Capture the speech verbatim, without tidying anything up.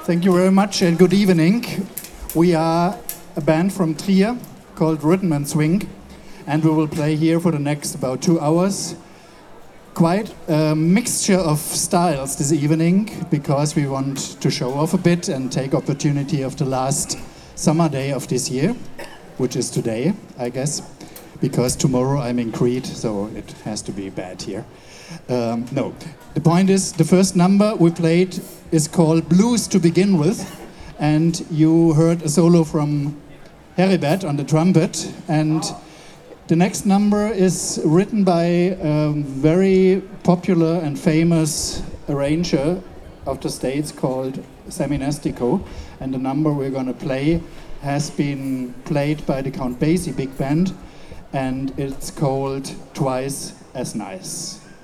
Thank you very much and good evening. We are a band from Trier called Rhythm and Swing, and we will play here for the next about two hours. Quite a mixture of styles this evening because we want to show off a bit and take opportunity of the last summer day of this year, which is today, I guess, because tomorrow I'm in Crete, so it has to be bad here. Um, no, the point is the first number we played is called Blues to begin with, and you heard a solo from Heribert on the trumpet, and the next number is written by a very popular and famous arranger of the States called Sammy Nestico, and the number we're going to play has been played by the Count Basie Big Band, and it's called Twice as Nice.